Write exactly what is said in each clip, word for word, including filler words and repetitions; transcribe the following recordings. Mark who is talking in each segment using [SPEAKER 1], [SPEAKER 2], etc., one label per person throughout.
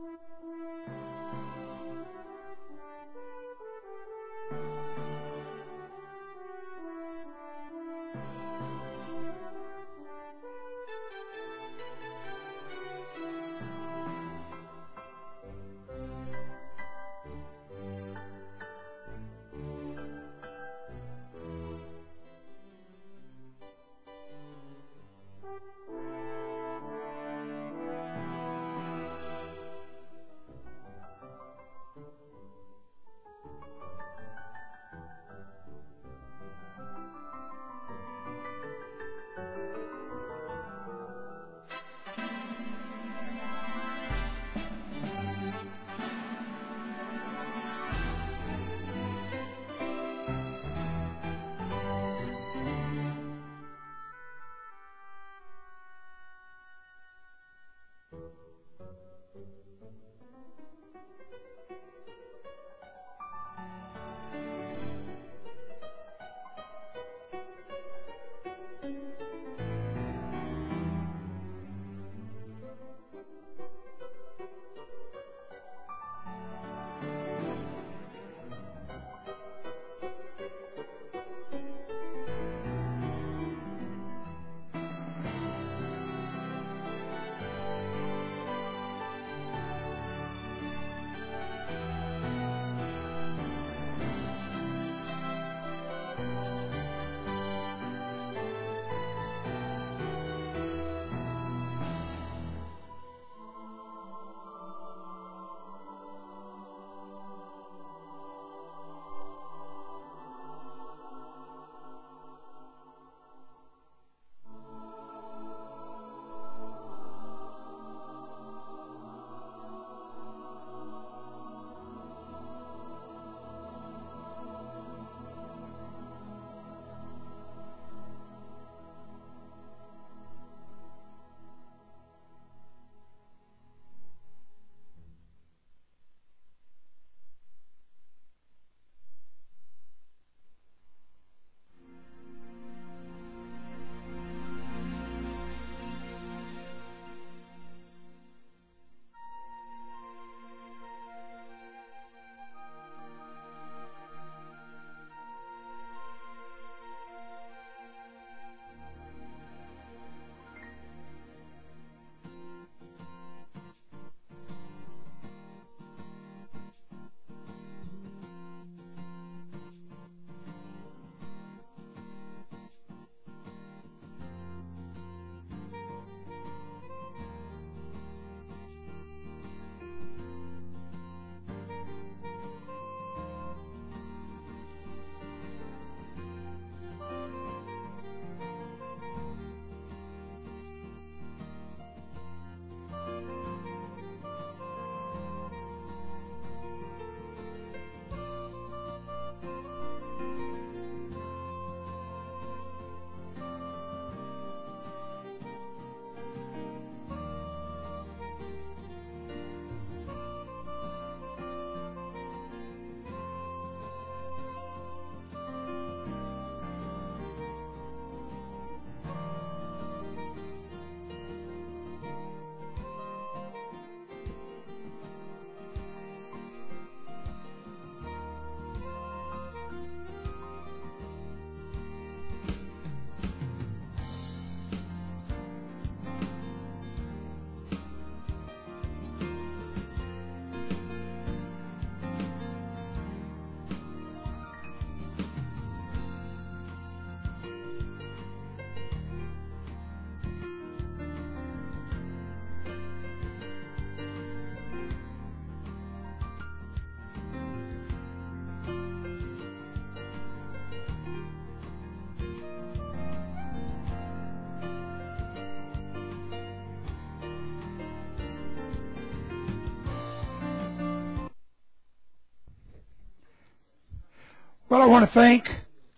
[SPEAKER 1] Well, I want to thank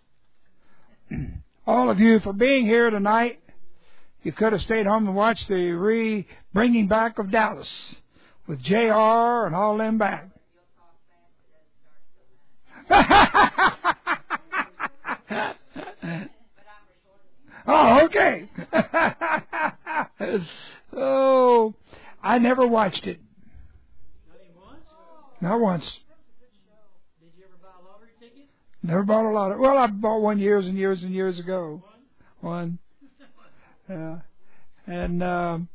[SPEAKER 1] all of you for being here tonight. You could have stayed home and watched the re-bringing back of Dallas with J R and all them back. Oh, okay. Oh, I never watched it. Not once.
[SPEAKER 2] Did you ever buy a lottery ticket?
[SPEAKER 1] Never bought a lottery. Well, I bought one years and years and years ago. One. Yeah. And um,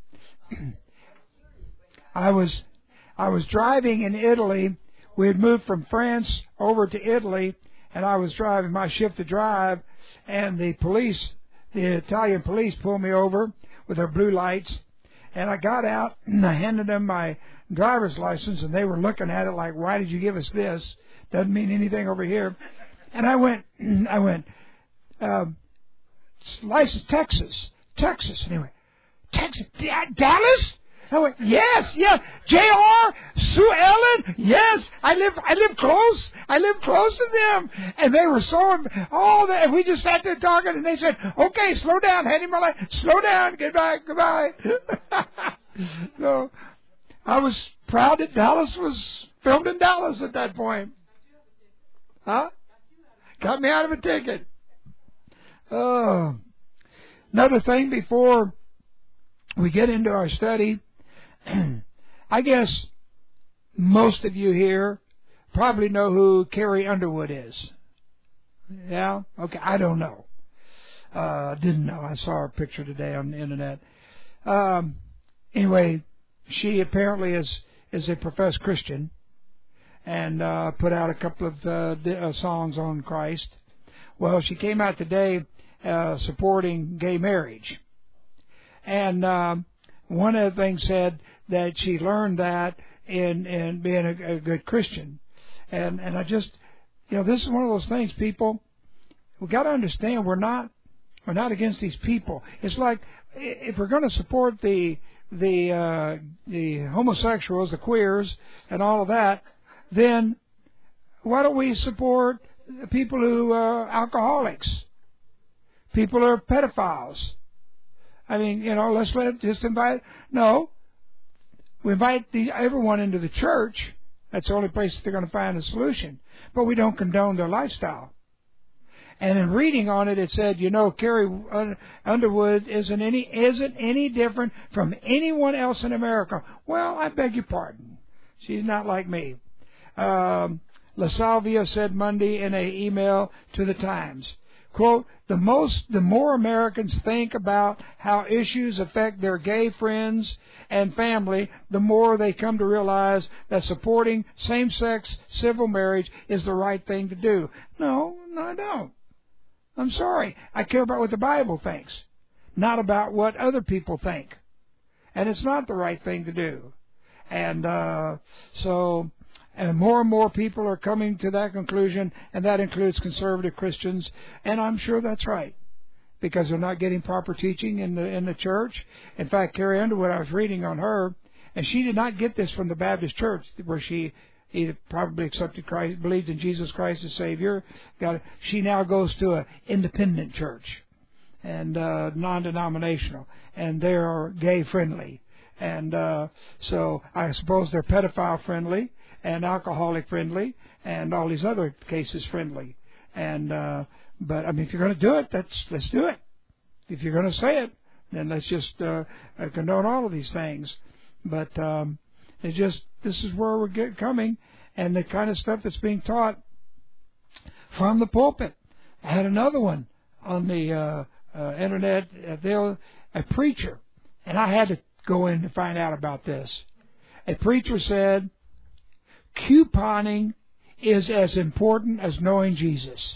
[SPEAKER 1] I was I was driving in Italy. We had moved from France over to Italy, and I was driving my shift to drive, and the police, the Italian police, pulled me over with their blue lights, and I got out and I handed them my driver's license, and they were looking at it like, "Why did you give us this? Doesn't mean anything over here." And I went, I went, um, license Texas, Texas. Anyway, Texas, Dallas. I went, yes, yes. J R, Sue Ellen, yes. I live, I live close. I live close to them. And they were so, oh, they, we just sat there talking, and they said, okay, slow down. Hand him my life. Slow down. Goodbye, goodbye. So I was proud that Dallas was filmed in Dallas at that point. Huh? Got me out of a ticket. Oh. Another thing before we get into our study, I guess most of you here probably know who Carrie Underwood is. Yeah? Okay, I don't know. Uh, didn't know. I saw her picture today on the internet. Um, anyway, she apparently is, is a professed Christian and uh, put out a couple of uh, di- uh, songs on Christ. Well, she came out today uh, supporting gay marriage. And um, one of the things said that she learned that in, in being a, a good Christian. And and I just, you know, this is one of those things, people, we've got to understand we're not we're not against these people. It's like if we're going to support the the uh, the homosexuals, the queers, and all of that, then why don't we support people who are alcoholics, people who are pedophiles? I mean, you know, let's let just invite. No, we invite the, everyone into the church. That's the only place that they're going to find a solution. But we don't condone their lifestyle. And in reading on it, it said, you know, Carrie Underwood isn't any isn't any different from anyone else in America. Well, I beg your pardon. She's not like me. Um, La Salvia said Monday in an email to the Times, quote, the most, the more Americans think about how issues affect their gay friends and family, the more they come to realize that supporting same-sex civil marriage is the right thing to do. No, no, I don't. I'm sorry. I care about what the Bible thinks, not about what other people think. And it's not the right thing to do. And uh, so... And more and more people are coming to that conclusion, and that includes conservative Christians. And I'm sure that's right, because they're not getting proper teaching in the in the church. In fact, Carrie Underwood, I was reading on her, and she did not get this from the Baptist church, where she either probably accepted Christ, believed in Jesus Christ as Savior. Got it. She now goes to an independent church, and uh, non-denominational, and they are gay friendly, and uh, so I suppose they're pedophile friendly, and alcoholic friendly, and all these other cases friendly. And uh, but I mean, if you're going to do it, that's let's do it. If you're going to say it, then let's just uh, condone all of these things. But um, it's just this is where we're get coming, and the kind of stuff that's being taught from the pulpit. I had another one on the uh, uh, internet. Uh, they'll, a preacher, and I had to go in to find out about this. A preacher said, couponing is as important as knowing Jesus.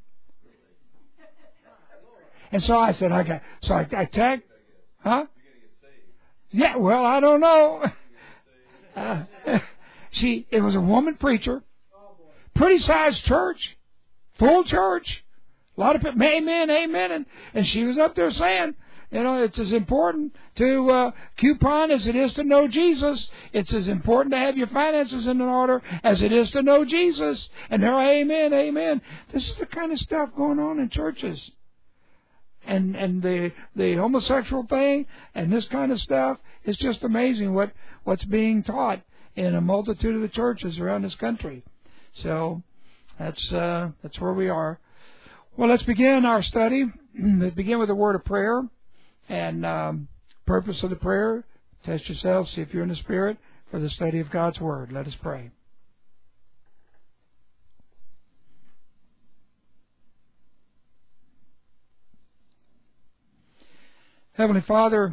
[SPEAKER 1] And so I said, I got, so I, I tagged, huh? Yeah, well, I don't know. Uh, she, it was a woman preacher, pretty sized church, full church, a lot of people, amen, amen, and, and she was up there saying, you know, it's as important to uh, coupon as it is to know Jesus. It's as important to have your finances in order as it is to know Jesus. And they're amen, amen. This is the kind of stuff going on in churches. And and the the homosexual thing and this kind of stuff is just amazing what, what's being taught in a multitude of the churches around this country. So that's uh, that's where we are. Well, let's begin our study. Let's begin with a word of prayer. And um, purpose of the prayer, test yourself, see if you're in the Spirit, for the study of God's Word. Let us pray. Heavenly Father,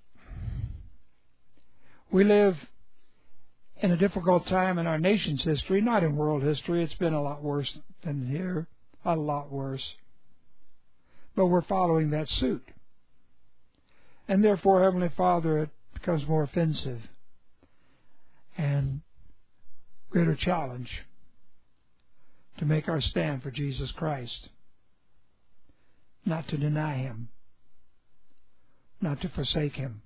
[SPEAKER 1] we live in a difficult time in our nation's history, not in world history. It's been a lot worse than here, a lot worse. But we're following that suit. And therefore, Heavenly Father, it becomes more offensive and greater challenge to make our stand for Jesus Christ, not to deny Him, not to forsake Him.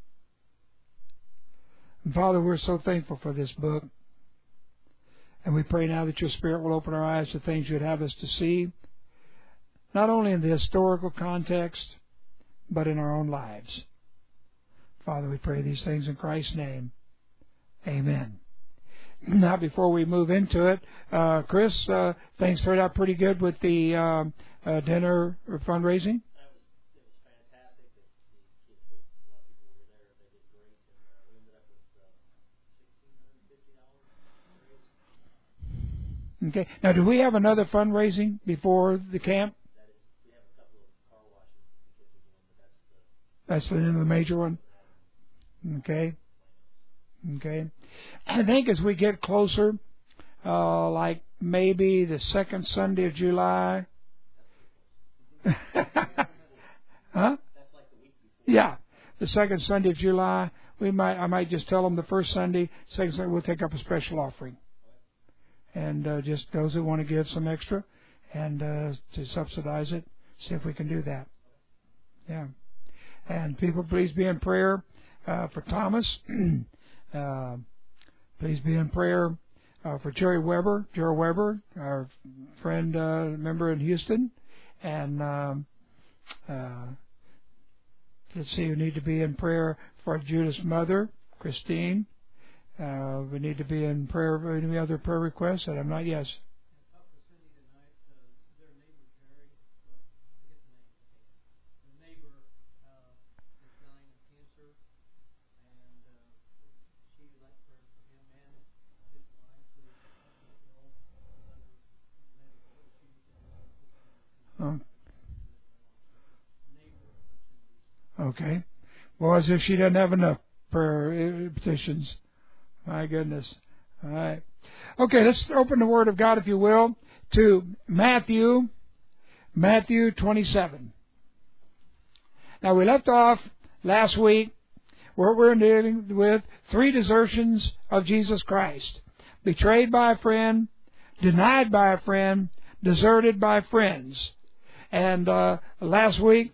[SPEAKER 1] And Father, we're so thankful for this book, and we pray now that Your Spirit will open our eyes to things You'd have us to see, not only in the historical context, but in our own lives. Father, we pray these things in Christ's name. Amen. Now, before we move into it, uh, Chris, uh, things turned out pretty good with the uh, uh, dinner fundraising?
[SPEAKER 2] That was, it was fantastic. The, the kids, a lot of people were there. They did great. And uh, we ended up with uh, sixteen fifty dollars raised.
[SPEAKER 1] Okay. Now, do we have another fundraising before the camp?
[SPEAKER 2] That is, we have a couple of car washes that the kids are doing, but that's the...
[SPEAKER 1] That's the, the major one? Okay. Okay. I think as we get closer, uh, like maybe the second Sunday of July. Huh?
[SPEAKER 2] That's like the week before.
[SPEAKER 1] Yeah. The second Sunday of July, we might, I might just tell them the first Sunday, second Sunday, we'll take up a special offering. And uh, just those who want to give some extra and uh, to subsidize it, see if we can do that. Yeah. And people, please be in prayer uh, for Thomas. uh, please be in prayer uh, for Jerry Weber, Jerry Weber, our friend, uh, member in Houston. And um, uh, let's see, we need to be in prayer for Judith's mother, Christine. Uh, we need to be in prayer for any other prayer requests that I'm not, yes. Oh. Okay. Well, as if she doesn't have enough prayer petitions. My goodness. All right. Okay, let's open the Word of God, if you will, to Matthew, Matthew twenty-seven. Now, we left off last week where we're dealing with three desertions of Jesus Christ. Betrayed by a friend, denied by a friend, deserted by friends. And uh, last week,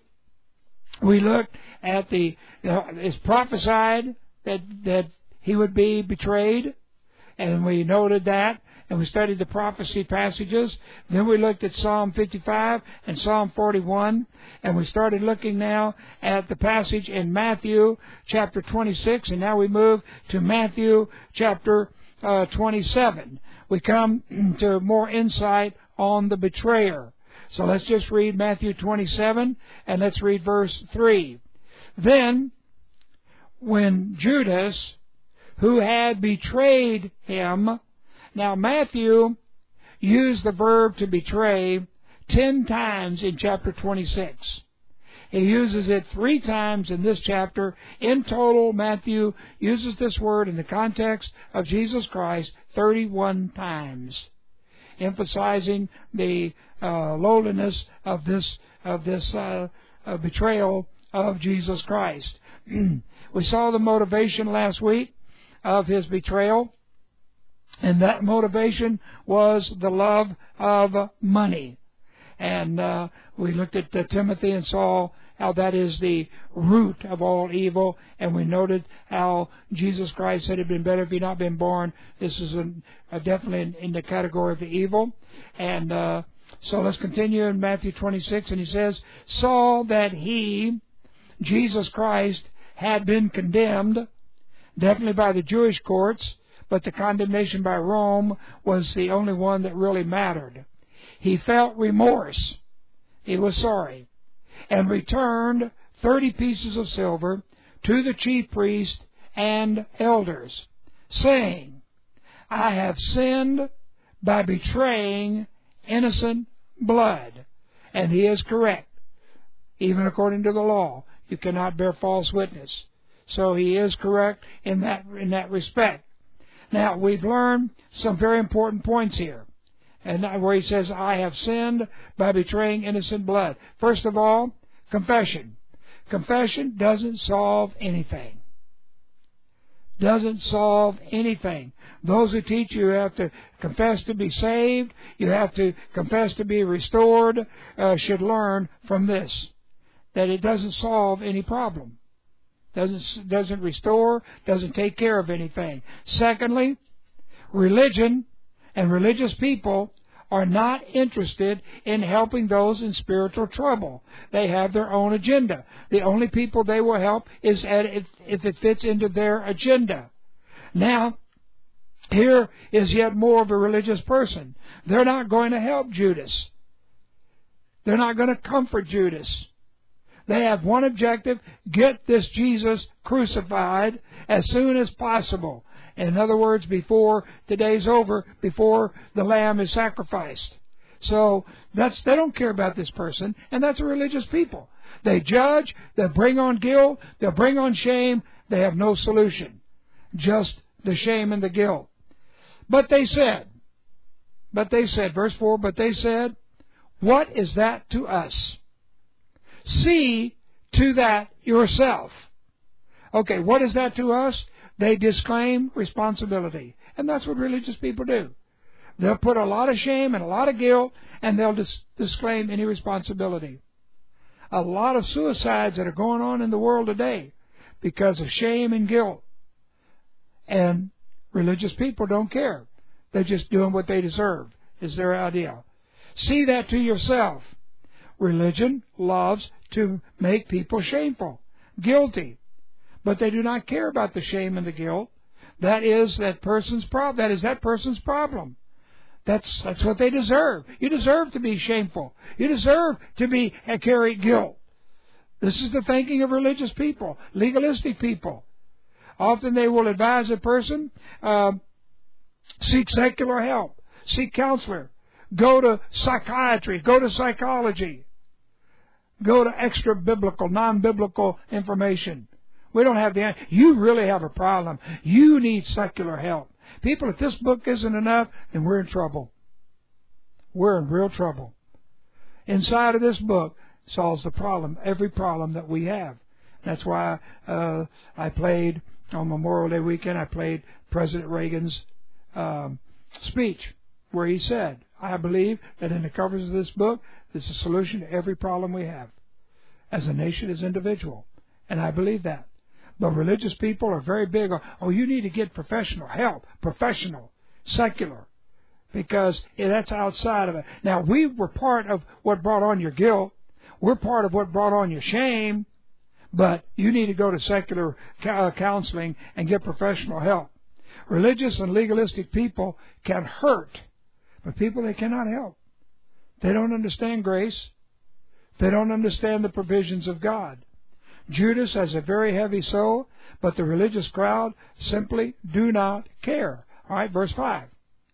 [SPEAKER 1] we looked at the, you know, it's prophesied that, that he would be betrayed, and we noted that, and we studied the prophecy passages. Then we looked at Psalm fifty-five and Psalm forty-one, and we started looking now at the passage in Matthew chapter twenty-six, and now we move to Matthew chapter uh, twenty-seven. We come to more insight on the betrayer. So let's just read Matthew twenty-seven, and let's read verse three. Then, when Judas, who had betrayed him... Now, Matthew used the verb to betray ten times in chapter twenty-six. He uses it three times in this chapter. In total, Matthew uses this word in the context of Jesus Christ thirty-one times, emphasizing the uh, lowliness of this of this uh, uh, betrayal of Jesus Christ. We saw the motivation last week of his betrayal, and that motivation was the love of money. And uh, we looked at uh, Timothy and saw how that is the root of all evil, and we noted how Jesus Christ said it had been better if he had not been born. This is a, a definitely in, in the category of the evil. And uh, so let's continue in Matthew twenty-six, and he says, saw that he, Jesus Christ, had been condemned, definitely by the Jewish courts, but the condemnation by Rome was the only one that really mattered. He felt remorse. He was sorry. And returned thirty pieces of silver to the chief priest and elders, saying, I have sinned by betraying innocent blood. And he is correct. Even according to the law, You cannot bear false witness. So he is correct in that in that respect. Now, we've learned some very important points here. And where he says, I have sinned by betraying innocent blood. First of all, confession. Confession doesn't solve anything. Doesn't solve anything. Those who teach you have to confess to be saved, you have to confess to be restored, uh, should learn from this, that it doesn't solve any problem. Doesn't, doesn't restore, doesn't take care of anything. Secondly, religion and religious people are not interested in helping those in spiritual trouble. They have their own agenda. The only people they will help is at, if, if it fits into their agenda. Now, here is yet more of a religious person. They're not going to help Judas. They're not going to comfort Judas. They have one objective: get this Jesus crucified as soon as possible. In other words, before today's over, before the lamb is sacrificed. So that's they don't care about this person, and that's a religious people. They judge, they bring on guilt, they'll bring on shame. They have no solution, just the shame and the guilt. But they said, but they said, verse four, but they said, what is that to us? See to that yourself. Okay, what is that to us? They disclaim responsibility. And that's what religious people do. They'll put a lot of shame and a lot of guilt, and they'll dis- disclaim any responsibility. A lot of suicides that are going on in the world today because of shame and guilt. And religious people don't care. They're just doing what they deserve, is their idea. See that to yourself. Religion loves to make people shameful, guilty. But they do not care about the shame and the guilt. That is that person's problem. That is that person's problem. That's that's what they deserve. You deserve to be shameful. You deserve to be uh, carry guilt. This is the thinking of religious people, legalistic people. Often they will advise a person, uh, seek secular help, seek counselor, go to psychiatry, go to psychology, go to extra biblical, non-biblical information. We don't have the answer. You really have a problem. You need secular help. People, if this book isn't enough, then we're in trouble. We're in real trouble. Inside of this book solves the problem, every problem that we have. That's why uh, I played, on Memorial Day weekend, I played President Reagan's um, speech, where he said, I believe that in the covers of this book, there's a solution to every problem we have, as a nation, as individual. And I believe that. But religious people are very big on, oh, you need to get professional help, professional, secular, because that's outside of it. Now, we were part of what brought on your guilt. We're part of what brought on your shame. But you need to go to secular counseling and get professional help. Religious and legalistic people can hurt, but people they cannot help. They don't understand grace. They don't understand the provisions of God. Judas has a very heavy soul, but the religious crowd simply do not care. All right, verse five.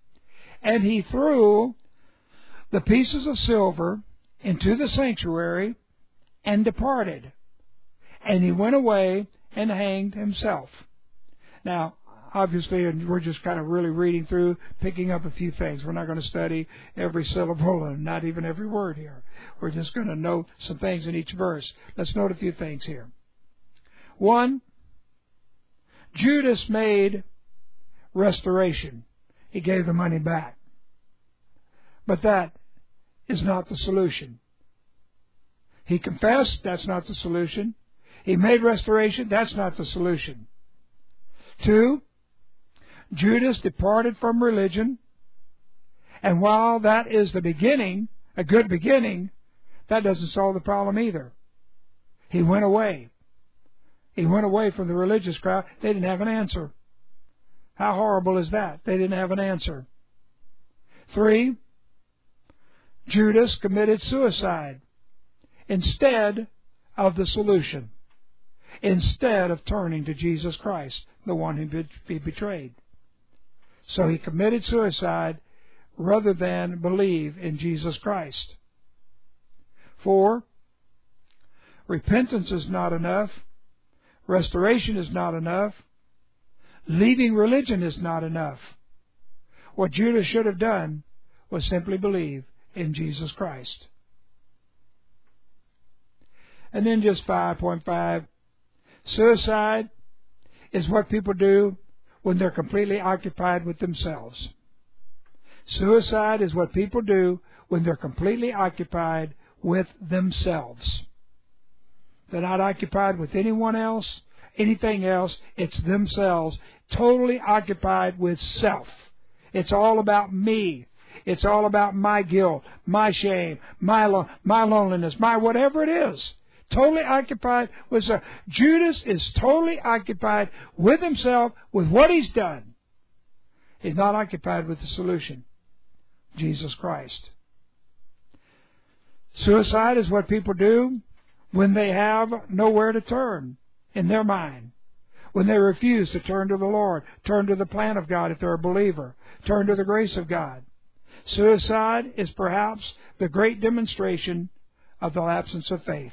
[SPEAKER 1] And he threw the pieces of silver into the sanctuary and departed. And he went away and hanged himself. Now, obviously, and we're just kind of really reading through, picking up a few things. We're not going to study every syllable and not even every word here. We're just going to note some things in each verse. Let's note a few things here. One, Judas made restoration. He gave the money back. But that is not the solution. He confessed, that's not the solution. He made restoration, that's not the solution. Two, Judas departed from religion, and while that is the beginning, a good beginning, that doesn't solve the problem either. He went away. He went away from the religious crowd. They didn't have an answer. How horrible is that? They didn't have an answer. Three, Judas committed suicide instead of the solution, instead of turning to Jesus Christ, the one who he betrayed. So he committed suicide rather than believe in Jesus Christ. Four, Repentance is not enough. Restoration is not enough. Leaving religion is not enough. What Judas should have done was simply believe in Jesus Christ. And then just five point five. Suicide is what people do when they're completely occupied with themselves. Suicide is what people do when they're completely occupied with themselves. They're not occupied with anyone else, anything else. It's themselves, totally occupied with self. It's all about me. It's all about my guilt, my shame, my lo- my loneliness, my whatever it is. Totally occupied with self. Judas is totally occupied with himself, with what he's done. He's not occupied with the solution, Jesus Christ. Suicide is what people do when they have nowhere to turn in their mind. When they refuse to turn to the Lord, turn to the plan of God if they're a believer, turn to the grace of God. Suicide is perhaps the great demonstration of the absence of faith.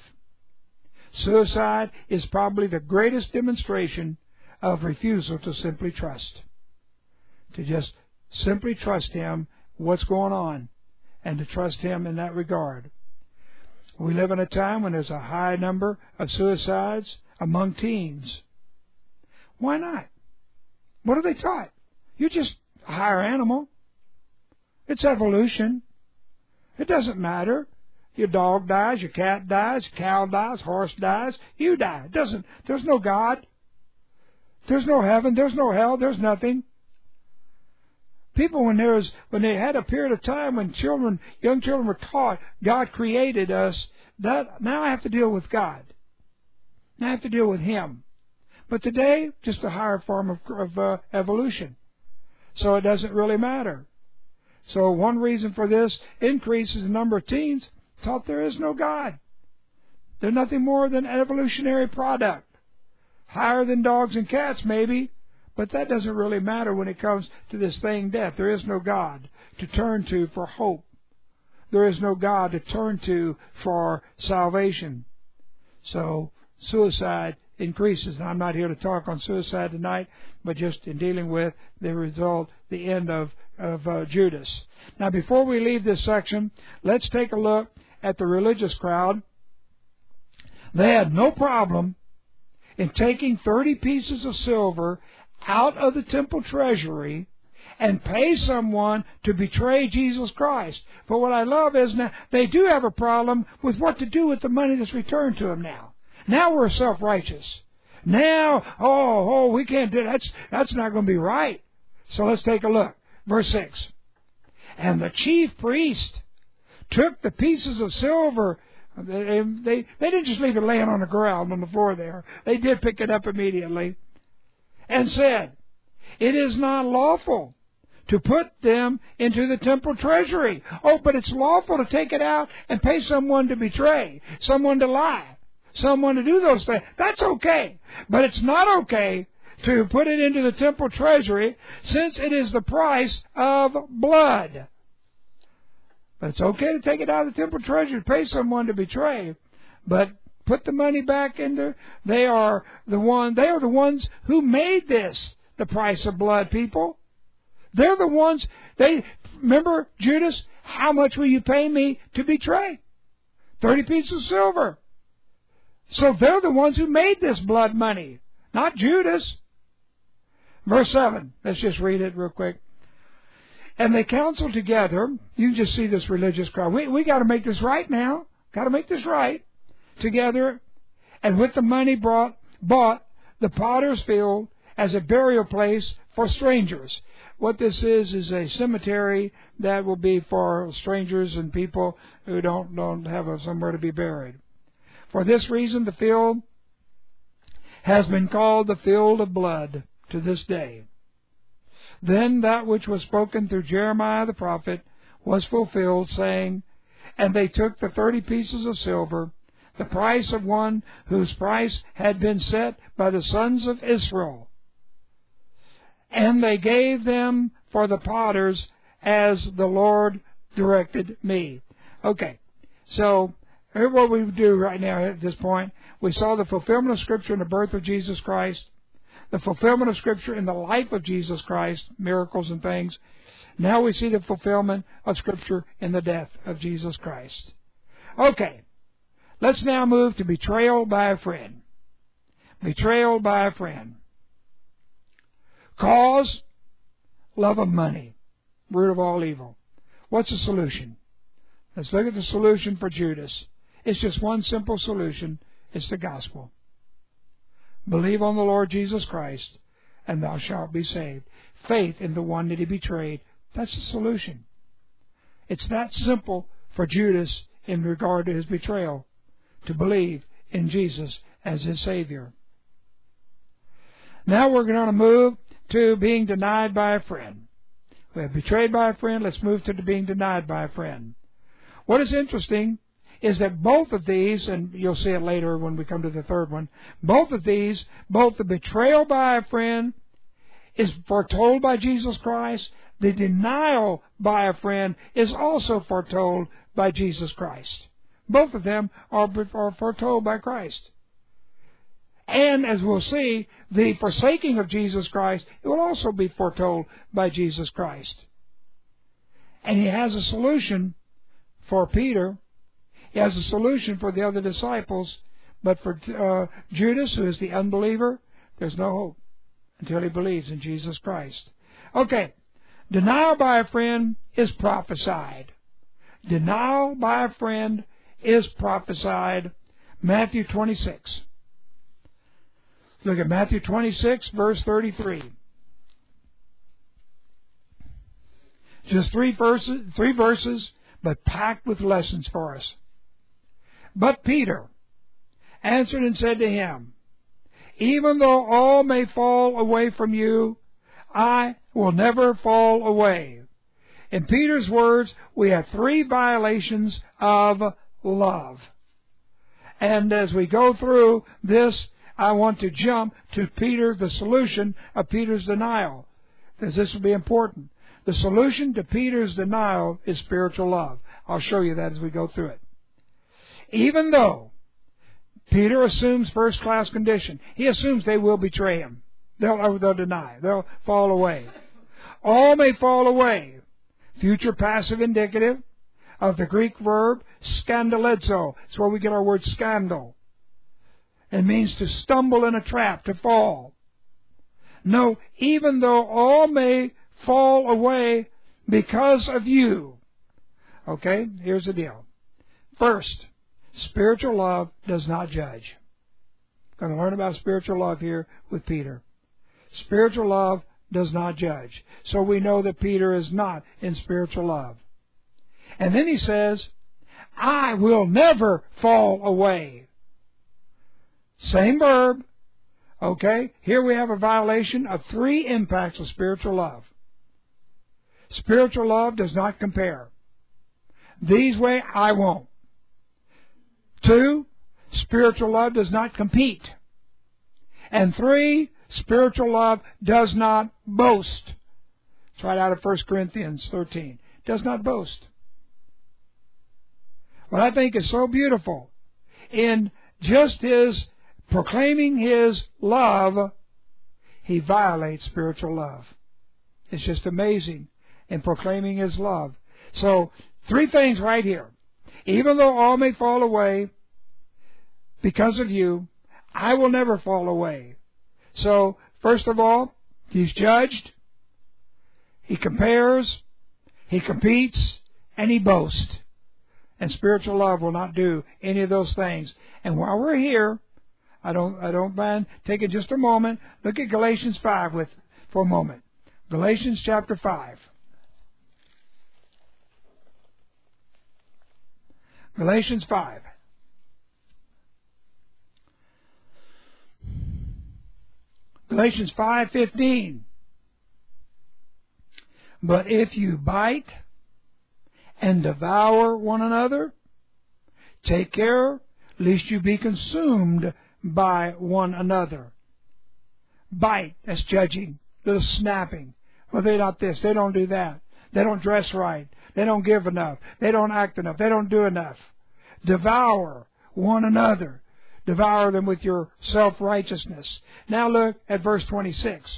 [SPEAKER 1] Suicide is probably the greatest demonstration of refusal to simply trust. To just simply trust Him, what's going on, and to trust Him in that regard. We live in a time when there's a high number of suicides among teens. Why not? What are they taught? You're just a higher animal. It's evolution. It doesn't matter. Your dog dies, your cat dies, your cow dies, horse dies, you die. It doesn't. There's no God. There's no heaven. There's no hell. There's nothing. People, when there was, when they had a period of time when children, young children were taught God created us, that now I have to deal with God. Now I have to deal with Him. But today, just a higher form of, of uh, evolution. So it doesn't really matter. So one reason for this increase is the number of teens taught there is no God. They're nothing more than an evolutionary product. Higher than dogs and cats, maybe, but that doesn't really matter when it comes to this thing, death. There is no God to turn to for hope. There is no God to turn to for salvation. So suicide increases. And I'm not here to talk on suicide tonight, but just in dealing with the result, the end of, of uh, Judas. Now, before we leave this section, let's take a look at the religious crowd. They had no problem in taking thirty pieces of silver out of the temple treasury and pay someone to betray Jesus Christ. But what I love is now they do have a problem with what to do with the money that's returned to them now. Now we're self-righteous. Now, oh, oh, we can't do that. That's, that's not going to be right. So let's take a look. Verse six. And the chief priest took the pieces of silver. They, they, they didn't just leave it laying on the ground on the floor there. They did pick it up immediately. And said, it is not lawful to put them into the temple treasury. Oh, but it's lawful to take it out and pay someone to betray, someone to lie, someone to do those things. That's okay. But it's not okay to put it into the temple treasury, since it is the price of blood. But it's okay to take it out of the temple treasury to pay someone to betray, but put the money back into. They are the one. They are the ones who made this the price of blood. People, they're the ones. They remember Judas. How much will you pay me to betray? Thirty pieces of silver. So they're the ones who made this blood money, not Judas. Verse seven. Let's just read it real quick. And they counseled together. You can just see this religious crowd. We we got to make this right now. Got to make this right. Together, and with the money brought bought the potter's field as a burial place for strangers. What this is is a cemetery that will be for strangers and people who don't don't have a, somewhere to be buried. For this reason, the field has been called the field of blood to this day. Then that which was spoken through Jeremiah the prophet was fulfilled, saying, and they took the thirty pieces of silver, the price of one whose price had been set by the sons of Israel, and they gave them for the potters as the Lord directed me. Okay, so Here's what we do right now at this point. We saw the fulfillment of Scripture in the birth of Jesus Christ, the fulfillment of Scripture in the life of Jesus Christ, miracles and things. Now we see the fulfillment of Scripture in the death of Jesus Christ. Okay, let's now move to betrayal by a friend. Betrayal by a friend. Cause, love of money, root of all evil. What's the solution? Let's look at the solution for Judas. It's just one simple solution. It's the gospel. Believe on the Lord Jesus Christ, and thou shalt be saved. Faith in the one that he betrayed. That's the solution. It's that simple for Judas in regard to his betrayal, to believe in Jesus as his Savior. Now we're going to move to being denied by a friend. We have betrayed by a friend. Let's move to being denied by a friend. What is interesting is that both of these, and you'll see it later when we come to the third one, both of these, both the betrayal by a friend is foretold by Jesus Christ. The denial by a friend is also foretold by Jesus Christ. Both of them are, are foretold by Christ. And as we'll see, the forsaking of Jesus Christ, it will also be foretold by Jesus Christ. And he has a solution for Peter. He has a solution for the other disciples. But for uh, Judas, who is the unbeliever, there's no hope until he believes in Jesus Christ. Okay, denial by a friend is prophesied. Denial by a friend is prophesied. Matthew twenty-six. Look at Matthew twenty-six, verse thirty-three. Just three verses, three verses, but packed with lessons for us. But Peter answered and said to him, even though all may fall away from you, I will never fall away. In Peter's words, we have three violations of love. And as we go through this, I want to jump to Peter, the solution of Peter's denial, because this will be important. The solution to Peter's denial is spiritual love. I'll show you that as we go through it. Even though Peter assumes first-class condition, he assumes they will betray him. They'll, they'll deny. They'll fall away. All may fall away. Future passive indicative of the Greek verb scandalizo. It's where we get our word scandal. It means to stumble in a trap, to fall. No, even though all may fall away because of you. Okay, here's the deal. First, spiritual love does not judge. I'm going to learn about spiritual love here with Peter. Spiritual love does not judge. So we know that Peter is not in spiritual love. And then he says, I will never fall away. Same verb. Okay, here we have a violation of three impacts of spiritual love. Spiritual love does not compare. These way, I won't. Two, spiritual love does not compete. And three, spiritual love does not boast. It's right out of First Corinthians thirteen. Does not boast. What I think is so beautiful, in just his proclaiming his love, he violates spiritual love. It's just amazing in proclaiming his love. So, three things right here. Even though all may fall away because of you, I will never fall away. So, first of all, he's judged, he compares, he competes, and he boasts. And spiritual love will not do any of those things. And while we're here, I don't I don't mind taking just a moment. Look at Galatians five with for a moment. Galatians chapter five. Galatians five. Galatians five fifteen. But if you bite and devour one another, take care lest you be consumed by one another. Bite, that's judging, little snapping. Well, they're not this, they don't do that. They don't dress right. They don't give enough. They don't act enough. They don't do enough. devour one another. Devour them with your self-righteousness. Now look at verse twenty-six.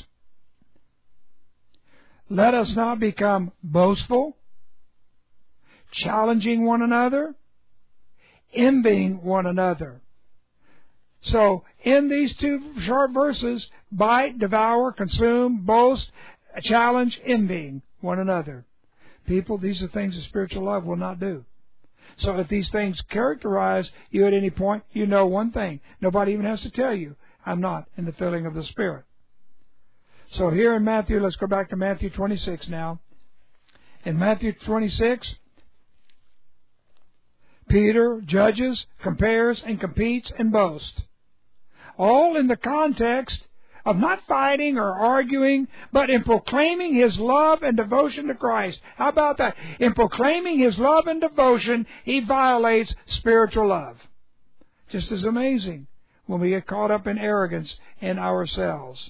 [SPEAKER 1] Let us not become boastful, challenging one another, envying one another. So, in these two short verses, bite, devour, consume, boast, challenge, envying one another. People, these are things that spiritual love will not do. So if these things characterize you at any point, you know one thing. Nobody even has to tell you, I'm not in the filling of the Spirit. So here in Matthew, let's go back to Matthew twenty-six now. In Matthew twenty-six, Peter judges, compares, and competes and boasts. All in the context of not fighting or arguing, but in proclaiming his love and devotion to Christ. How about that? In proclaiming his love and devotion, he violates spiritual love. Just as amazing when we get caught up in arrogance in ourselves.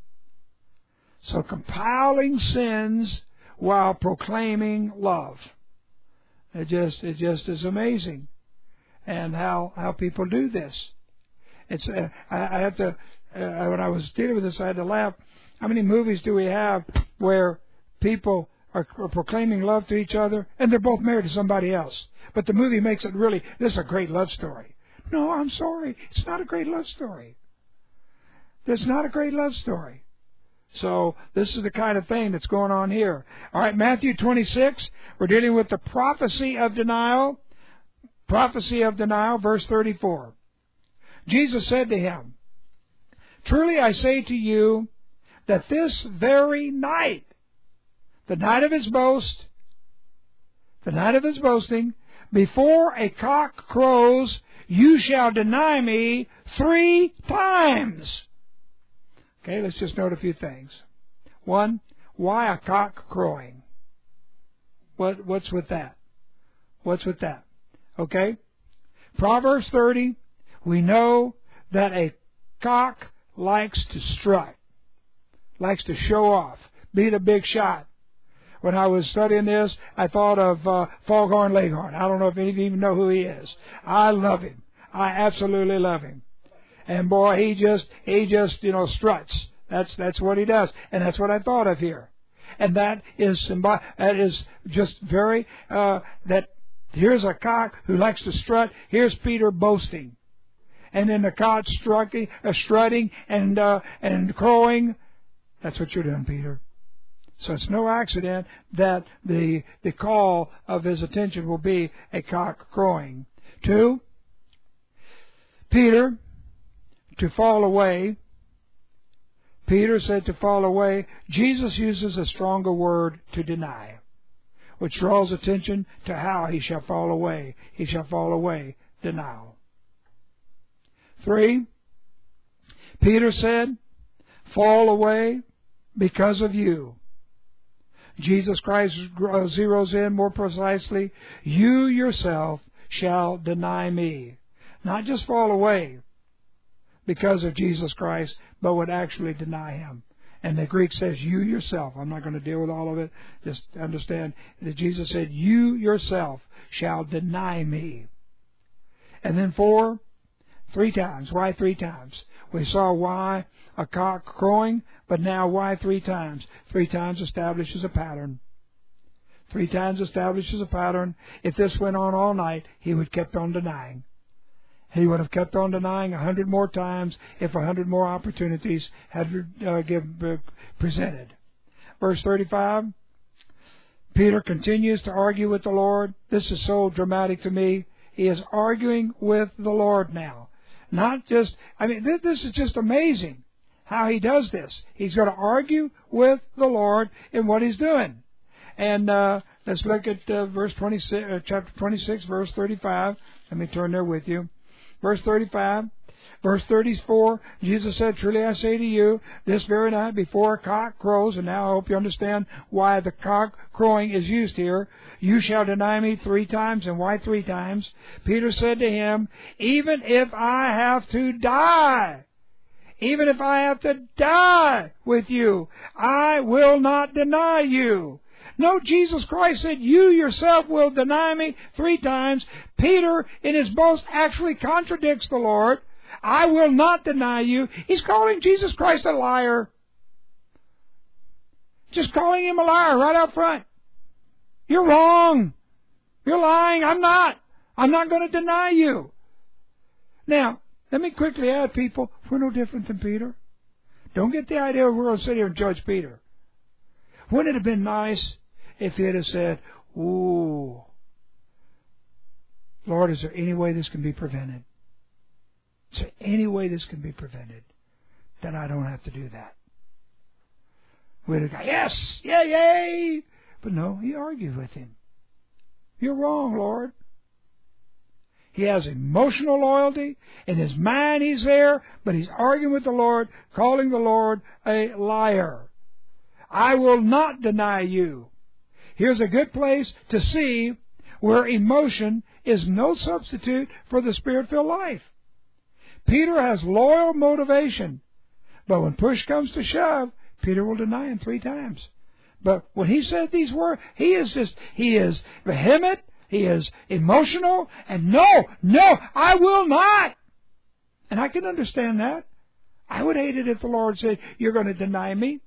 [SPEAKER 1] So compiling sins while proclaiming love. It just, it just is amazing. And how, how people do this. It's, uh, I, I have to, uh, when I was dealing with this, I had to laugh. How many movies do we have where people are, are proclaiming love to each other and they're both married to somebody else? But the movie makes it really, this is a great love story. No, I'm sorry. It's not a great love story. It's not a great love story. So this is the kind of thing that's going on here. All right, Matthew twenty-six, we're dealing with the prophecy of denial. Prophecy of denial, verse thirty-four. Jesus said to him, truly I say to you that this very night, the night of his boast, the night of his boasting, before a cock crows, you shall deny me three times. Okay, let's just note a few things. One, why a cock crowing? What, what's with that? What's with that? Okay? Proverbs thirty, we know that a cock likes to strut, likes to show off, be the big shot. When I was studying this, I thought of uh, Foghorn Leghorn. I don't know if any of you even know who he is. I love him. I absolutely love him. And boy, he just, he just, you know, struts. That's, that's what he does. And that's what I thought of here. And that is, that is just very, uh, that here's a cock who likes to strut. Here's Peter boasting. And then the cock strutting, uh, strutting and, uh, and crowing. That's what you're doing, Peter. So it's no accident that the, the call of his attention will be a cock crowing. Two, Peter, to fall away. Peter said to fall away. Jesus uses a stronger word, to deny, which draws attention to how he shall fall away. He shall fall away, denial. Three, Peter said, fall away because of you. Jesus Christ zeroes in more precisely, you yourself shall deny me. Not just fall away because of Jesus Christ, but would actually deny him. And the Greek says, you yourself. I'm not going to deal with all of it. Just understand that Jesus said, you yourself shall deny me. And then four, three times. Why three times? We saw why a cock crowing, but now why three times? Three times establishes a pattern. Three times establishes a pattern. If this went on all night, he would have kept on denying. He would have kept on denying a hundred more times if a hundred more opportunities had uh, give, uh, presented. Verse thirty-five, Peter continues to argue with the Lord. This is so dramatic to me. He is arguing with the Lord now. Not just, I mean, this, this is just amazing how he does this. He's going to argue with the Lord in what he's doing. And uh, let's look at uh, verse twenty-six, uh, chapter twenty-six, verse thirty-five. Let me turn there with you. Verse thirty-five, verse thirty-four, Jesus said, truly I say to you, this very night before a cock crows, and now I hope you understand why the cock crowing is used here, you shall deny me three times. And why three times? Peter said to him, even if I have to die, even if I have to die with you, I will not deny you. No, Jesus Christ said, you yourself will deny me three times. Peter, in his boast, actually contradicts the Lord. I will not deny you. He's calling Jesus Christ a liar. Just calling him a liar right out front. You're wrong. You're lying. I'm not. I'm not going to deny you. Now, let me quickly add, people, we're no different than Peter. Don't get the idea we're going to sit here and judge Peter. Wouldn't it have been nice if he had said, ooh, Lord, is there any way this can be prevented? Is there any way this can be prevented? Then I don't have to do that. We'd have gone, yes, yay, yay. But no, he argued with him. You're wrong, Lord. He has emotional loyalty. In his mind he's there, but he's arguing with the Lord, calling the Lord a liar. I will not deny you. Here's a good place to see where emotion is no substitute for the Spirit-filled life. Peter has loyal motivation, but when push comes to shove, Peter will deny him three times. But when he said these words, he is just, he is vehement, he is emotional, and no, no, I will not. And I can understand that. I would hate it if the Lord said, you're going to deny me.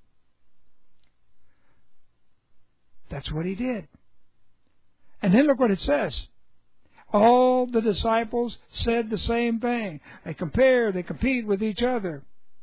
[SPEAKER 1] That's what he did. And then look what it says. All the disciples said the same thing. They compare, they compete with each other.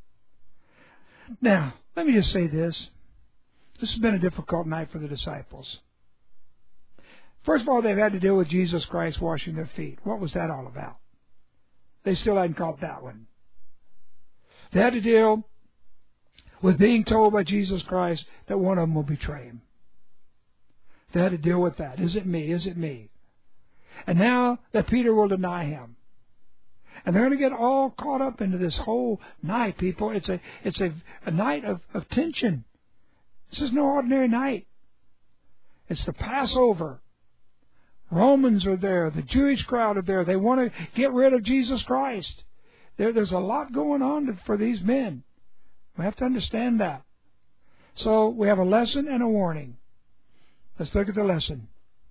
[SPEAKER 1] Now, let me just say this. This has been a difficult night for the disciples. First of all, they've had to deal with Jesus Christ washing their feet. What was that all about? They still hadn't caught that one. They had to deal with being told by Jesus Christ that one of them will betray him. They had to deal with that. Is it me? Is it me? And now that Peter will deny him. And they're going to get all caught up into this whole night, people. It's a it's a, a night of, of tension. This is no ordinary night. It's the Passover. Romans are there. The Jewish crowd are there. They want to get rid of Jesus Christ. There, there's a lot going on to, for these men. We have to understand that. So we have a lesson and a warning. Let's look at the lesson.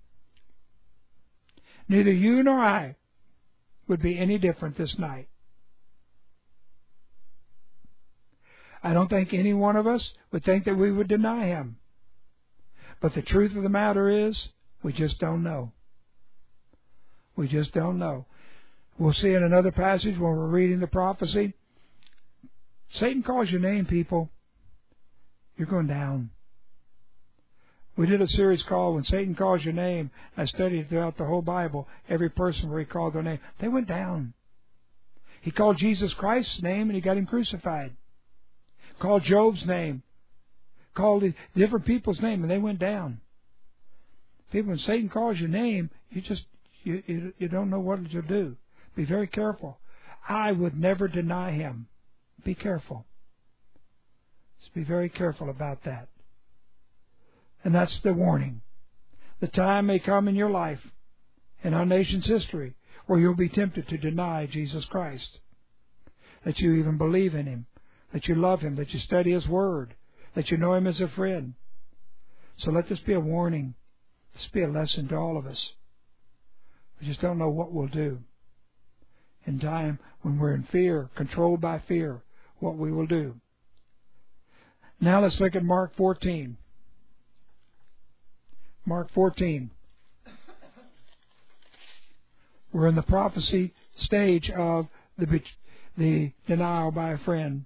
[SPEAKER 1] Neither you nor I would be any different this night. I don't think any one of us would think that we would deny him. But the truth of the matter is, we just don't know. We just don't know. We'll see in another passage when we're reading the prophecy. Satan calls your name, people. You're going down. We did a series called When Satan Calls Your Name. I studied throughout the whole Bible, every person where he called their name. They went down. He called Jesus Christ's name and he got him crucified. Called Job's name. Called different people's name and they went down. People, when Satan calls your name, you just, you, you, you don't know what to do. Be very careful. I would never deny him. Be careful. Just be very careful about that. And that's the warning. The time may come in your life, in our nation's history, where you'll be tempted to deny Jesus Christ. That you even believe in him. That you love him. That you study his word. That you know him as a friend. So let this be a warning. This be a lesson to all of us. We just don't know what we'll do. In time when we're in fear, controlled by fear, what we will do. Now let's look at Mark fourteen. Mark fourteen. We're in the prophecy stage of the, the denial by a friend.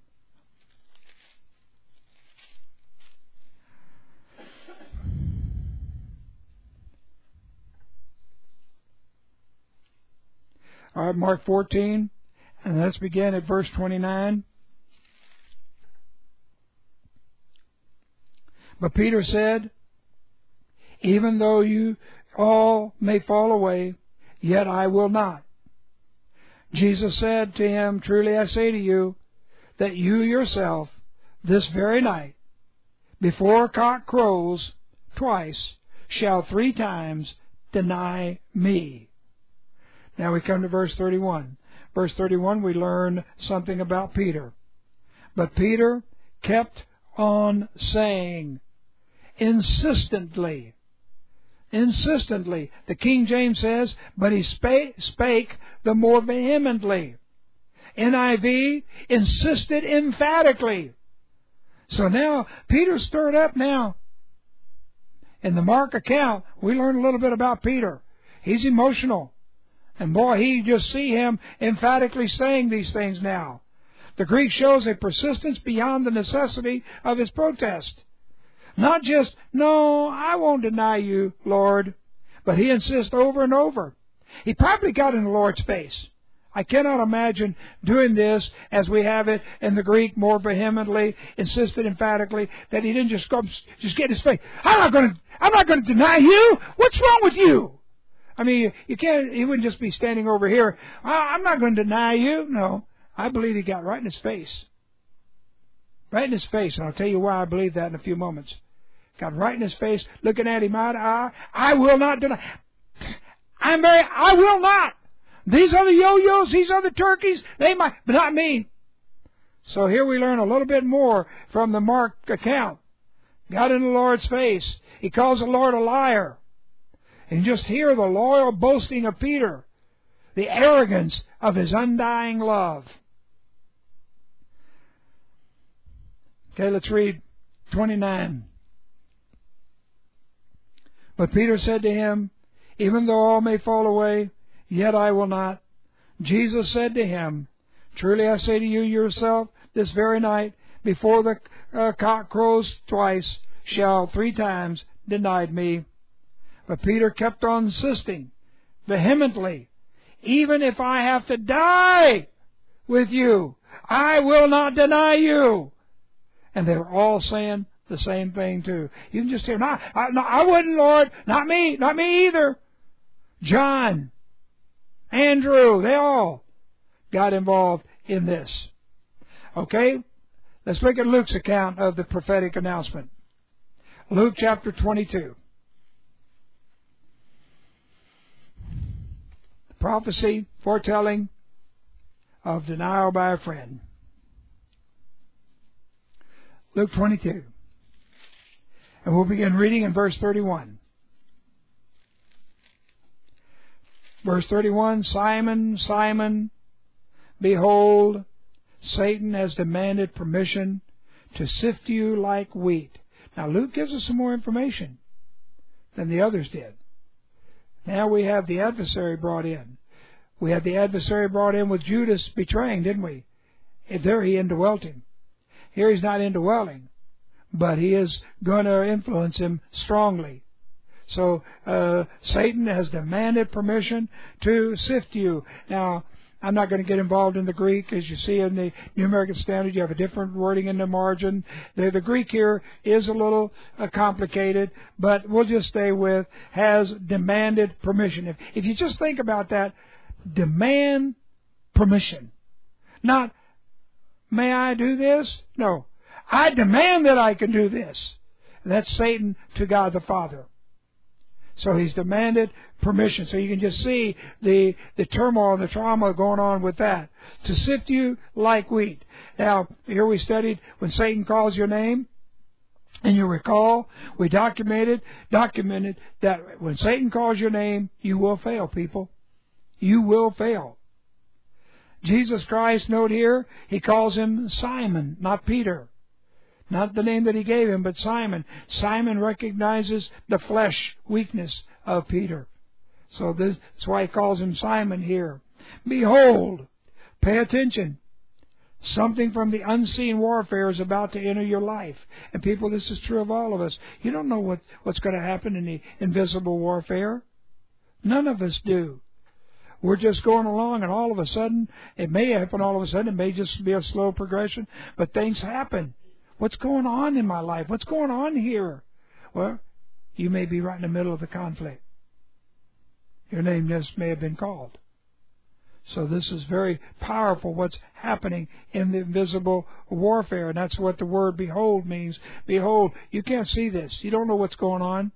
[SPEAKER 1] All right, Mark fourteen, and let's begin at verse twenty-nine. But Peter said, even though you all may fall away, yet I will not. Jesus said to him, truly I say to you, that you yourself, this very night, before cock crows twice, shall three times deny me. Now we come to verse thirty-one. Verse thirty-one, we learn something about Peter. But Peter kept on saying, insistently. Insistently. The King James says, but he spake, spake the more vehemently. N I V, insisted emphatically. So now, Peter's stirred up now. In the Mark account, we learn a little bit about Peter. He's emotional. And boy, he just see him emphatically saying these things now. The Greek shows a persistence beyond the necessity of his protest. Not just, no, I won't deny you, Lord. But he insists over and over. He probably got in the Lord's face. I cannot imagine doing this as we have it in the Greek more vehemently, insisted emphatically, that he didn't just go, just get in his face. I'm not going to, I'm not going to deny you. What's wrong with you? I mean, you can't, he wouldn't just be standing over here. I'm not going to deny you. No, I believe he got right in his face. Right in his face. And I'll tell you why I believe that in a few moments. Got right in his face, looking at him eye to eye. I will not deny. I'm very, I will not. These other yo-yos, these other turkeys, they might, but not me. So here we learn a little bit more from the Mark account. Got in the Lord's face. He calls the Lord a liar. And just hear the loyal boasting of Peter. The arrogance of his undying love. Okay, let's read twenty-nine. But Peter said to him, even though all may fall away, yet I will not. Jesus said to him, truly I say to you yourself, this very night, before the uh, cock crows twice, shall three times deny me. But Peter kept on insisting, vehemently, even if I have to die with you, I will not deny you. And they were all saying the same thing too. You can just hear, no, I, no, I wouldn't, Lord. Not me. Not me either. John, Andrew, they all got involved in this. Okay? Let's look at Luke's account of the prophetic announcement. Luke chapter twenty-two. Prophecy, foretelling of denial by a friend. Luke twenty-two. And we'll begin reading in verse thirty-one. Verse thirty-one, Simon, Simon, behold, Satan has demanded permission to sift you like wheat. Now Luke gives us some more information than the others did. Now we have the adversary brought in. We had the adversary brought in with Judas betraying, didn't we? There he indwelt him. Here he's not indwelling, but he is going to influence him strongly. So uh, Satan has demanded permission to sift you. Now, I'm not going to get involved in the Greek. As you see in the New American Standard, you have a different wording in the margin. The, the Greek here is a little uh, complicated, but we'll just stay with has demanded permission. If, if you just think about that, demand permission. Not, may I do this? No. I demand that I can do this. And that's Satan to God the Father. So he's demanded permission. So you can just see the, the turmoil and the trauma going on with that. To sift you like wheat. Now, here we studied when Satan calls your name. And you recall, we documented, documented that when Satan calls your name, you will fail, people. You will fail. Jesus Christ, note here, he calls him Simon, not Peter. Not the name that he gave him, but Simon. Simon recognizes the flesh weakness of Peter. So this, that's why he calls him Simon here. Behold, pay attention. Something from the unseen warfare is about to enter your life. And people, this is true of all of us. You don't know what, what's going to happen in the invisible warfare. None of us do. We're just going along, and all of a sudden, it may happen all of a sudden. It may just be a slow progression, but things happen. What's going on in my life? What's going on here? Well, you may be right in the middle of the conflict. Your name just may have been called. So this is very powerful, what's happening in the invisible warfare. And that's what the word behold means. Behold, you can't see this. You don't know what's going on.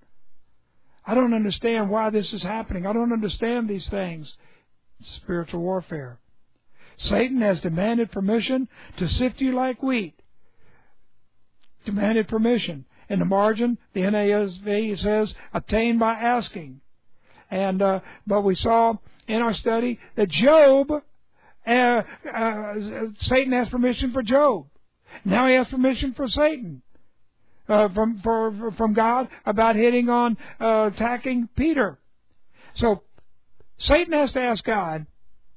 [SPEAKER 1] I don't understand why this is happening. I don't understand these things. Spiritual warfare. Satan has demanded permission to sift you like wheat. Demanded permission. In the margin, the N A S V says, obtained by asking. And uh, but we saw in our study that Job, uh, uh, Satan asked permission for Job. Now he has permission for Satan, uh, from for, from God about hitting on, uh, attacking Peter. So Satan has to ask God.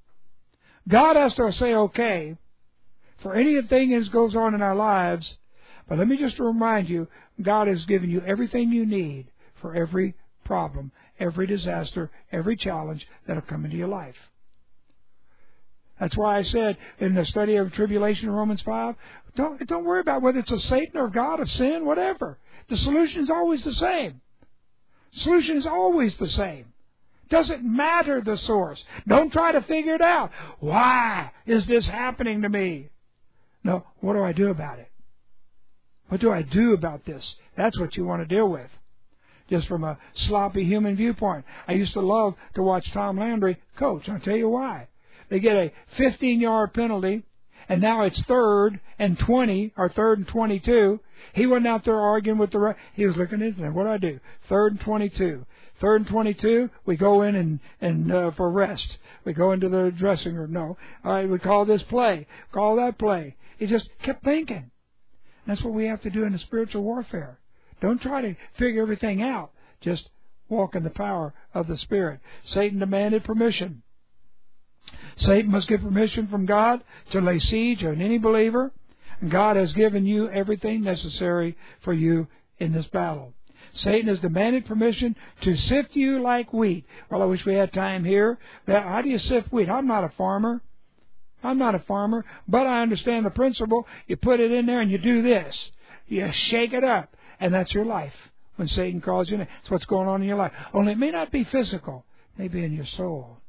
[SPEAKER 1] God has to say okay for anything that goes on in our lives. But let me just remind you, God has given you everything you need for every problem, every disaster, every challenge that will come into your life. That's why I said in the study of tribulation in Romans five, don't, don't worry about whether it's of Satan or God, of sin, whatever. The solution is always the same. The solution is always the same. Doesn't matter the source. Don't try to figure it out. Why is this happening to me? No, what do I do about it? What do I do about this? That's what you want to deal with. Just from a sloppy human viewpoint. I used to love to watch Tom Landry coach. I'll tell you why. They get a fifteen-yard penalty, and now it's third and twenty, or third and twenty-two. He wasn't out there arguing with the ref. He was looking at it. What do I do? Third and twenty-two. Third and twenty-two, we go in and, and uh, for rest. We go into the dressing room. No. All right, we call this play. Call that play. He just kept thinking. That's what we have to do in the spiritual warfare. Don't try to figure everything out. Just walk in the power of the Spirit. Satan demanded permission. Satan must get permission from God to lay siege on any believer. And God has given you everything necessary for you in this battle. Satan has demanded permission to sift you like wheat. Well, I wish we had time here. How do you sift wheat? I'm not a farmer. I'm not a farmer, but I understand the principle. You put it in there and you do this. You shake it up, and that's your life. When Satan calls you in, it's what's going on in your life. Only it may not be physical. It may be in your soul.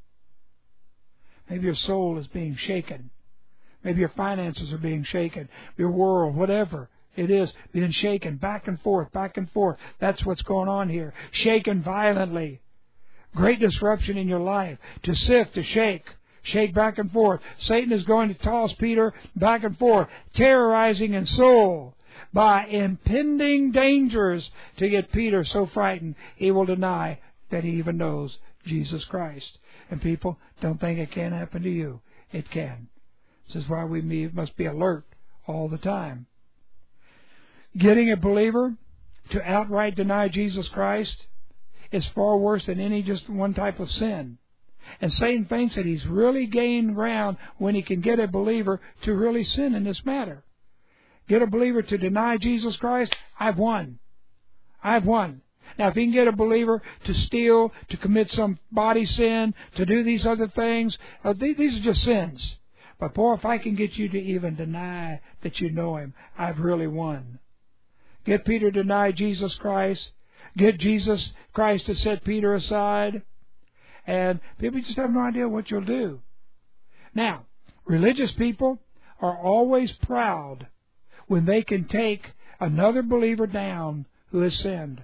[SPEAKER 1] Maybe your soul is being shaken. Maybe your finances are being shaken. Your world, whatever it is, being shaken back and forth, back and forth. That's what's going on here. Shaken violently. Great disruption in your life. To sift, to shake. Shake back and forth. Satan is going to toss Peter back and forth, terrorizing his soul by impending dangers to get Peter so frightened he will deny that he even knows Jesus Christ. And people, don't think it can't happen to you. It can. This is why we must be alert all the time. Getting a believer to outright deny Jesus Christ is far worse than any just one type of sin. And Satan thinks that he's really gained ground when he can get a believer to really sin in this matter. Get a believer to deny Jesus Christ, I've won. I've won. Now, if he can get a believer to steal, to commit some body sin, to do these other things, uh, these, these are just sins. But, boy, if I can get you to even deny that you know Him, I've really won. Get Peter to deny Jesus Christ. Get Jesus Christ to set Peter aside. And people just have no idea what you'll do. Now, religious people are always proud when they can take another believer down who has sinned.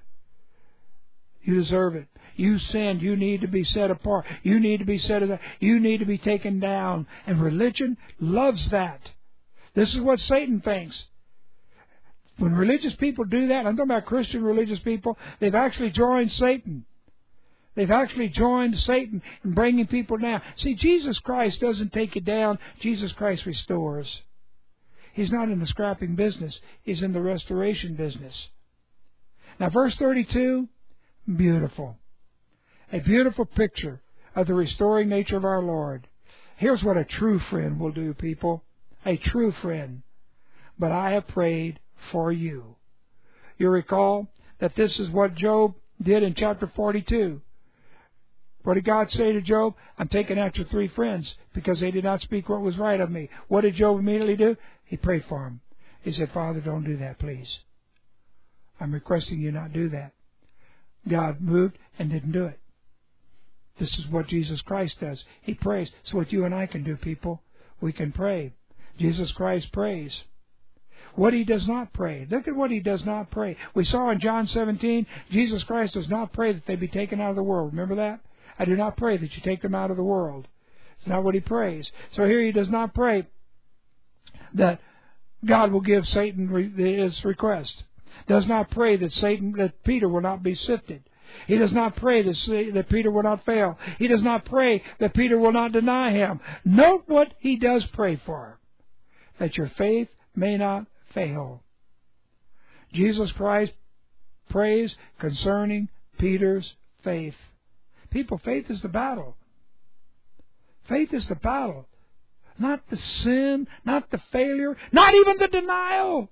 [SPEAKER 1] You deserve it. You sinned. You need to be set apart. You need to be set aside. You need to be taken down. And religion loves that. This is what Satan thinks. When religious people do that, I'm talking about Christian religious people, they've actually joined Satan. They've actually joined Satan in bringing people down. See, Jesus Christ doesn't take you down. Jesus Christ restores. He's not in the scrapping business. He's in the restoration business. Now, verse thirty-two, beautiful. A beautiful picture of the restoring nature of our Lord. Here's what a true friend will do, people. A true friend. But I have prayed for you. You recall that this is what Job did in chapter forty-two. What did God say to Job? I'm taking out your three friends because they did not speak what was right of me. What did Job immediately do? He prayed for him. He said, Father, don't do that, please. I'm requesting you not do that. God moved and didn't do it. This is what Jesus Christ does. He prays. It's what you and I can do, people. We can pray. Jesus Christ prays. What He does not pray. Look at what He does not pray. We saw in John seventeen, Jesus Christ does not pray that they be taken out of the world. Remember that? I do not pray that you take them out of the world. It's not what He prays. So here He does not pray that God will give Satan his request. does not pray that Satan, that Peter will not be sifted. He does not pray that, that Peter will not fail. He does not pray that Peter will not deny him. Note what he does pray for. That your faith may not fail. Jesus Christ prays concerning Peter's faith. People, faith is the battle. Faith is the battle. Not the sin, not the failure, not even the denial.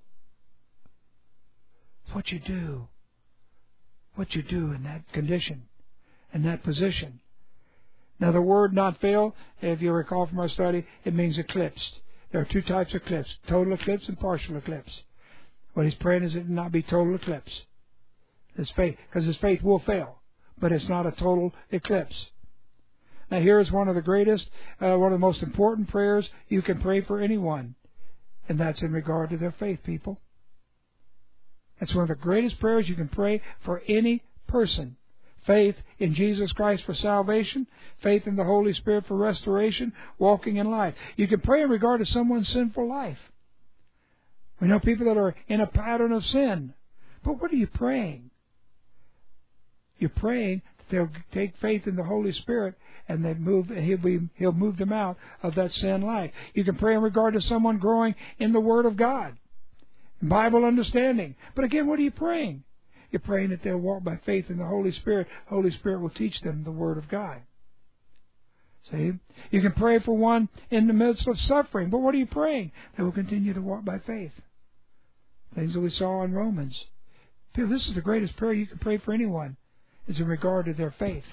[SPEAKER 1] It's what you do. What you do in that condition, in that position. Now the word not fail, if you recall from our study, it means eclipsed. There are two types of eclipse, total eclipse and partial eclipse. What he's praying is it not be total eclipse. His faith, because his faith will fail, but it's not a total eclipse. Now here is one of the greatest, uh, one of the most important prayers you can pray for anyone, and that's in regard to their faith, people. That's one of the greatest prayers you can pray for any person. Faith in Jesus Christ for salvation, faith in the Holy Spirit for restoration, walking in life. You can pray in regard to someone's sinful life. We know people that are in a pattern of sin. But what are you praying? You're praying that they'll take faith in the Holy Spirit and they move, he'll, be, he'll move them out of that sin life. You can pray in regard to someone growing in the Word of God, Bible understanding. But again, what are you praying? You're praying that they'll walk by faith in the Holy Spirit. Holy Spirit will teach them the Word of God. See? You can pray for one in the midst of suffering. But what are you praying? They will continue to walk by faith. Things that we saw in Romans. This is the greatest prayer you can pray for anyone, is in regard to their faith.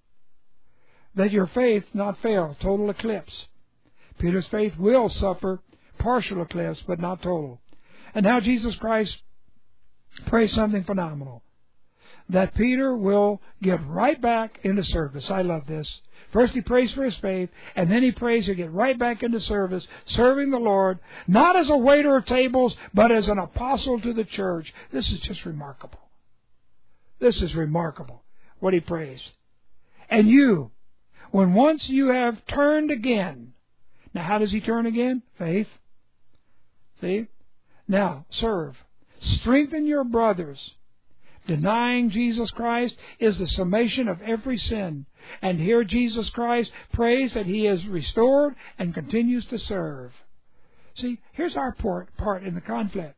[SPEAKER 1] That your faith not fail. Total eclipse. Peter's faith will suffer partial eclipse, but not total. And now Jesus Christ prays something phenomenal. That Peter will get right back into service. I love this. First he prays for his faith, and then he prays to get right back into service, serving the Lord, not as a waiter of tables, but as an apostle to the church. This is just remarkable. This is remarkable, what he prays. And you, when once you have turned again, now how does he turn again? Faith. See? Now, serve. Strengthen your brothers. Denying Jesus Christ is the summation of every sin. And here Jesus Christ prays that he is restored and continues to serve. See, here's our part, part in the conflict.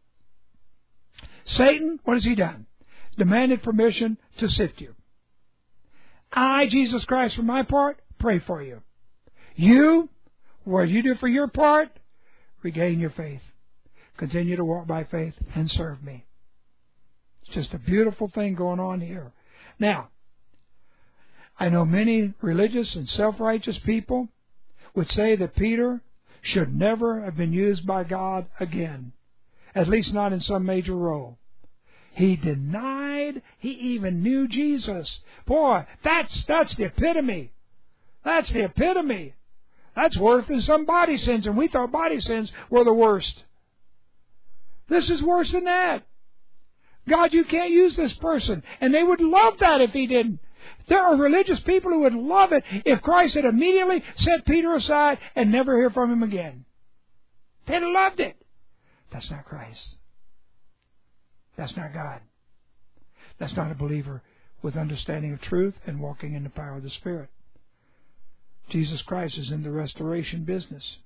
[SPEAKER 1] Satan, what has he done? Demanded permission to sift you. I, Jesus Christ, for my part, pray for you. You, what you do for your part, regain your faith. Continue to walk by faith and serve me. It's just a beautiful thing going on here. Now, I know many religious and self-righteous people would say that Peter should never have been used by God again, at least not in some major role. He denied he even knew Jesus. Boy, that's that's the epitome. That's the epitome. That's worse than some body sins, and we thought body sins were the worst. This is worse than that. God, you can't use this person. And they would love that if he didn't. There are religious people who would love it if Christ had immediately set Peter aside and never hear from him again. They'd have loved it. That's not Christ. That's not God. That's not a believer with understanding of truth and walking in the power of the Spirit. Jesus Christ is in the restoration business.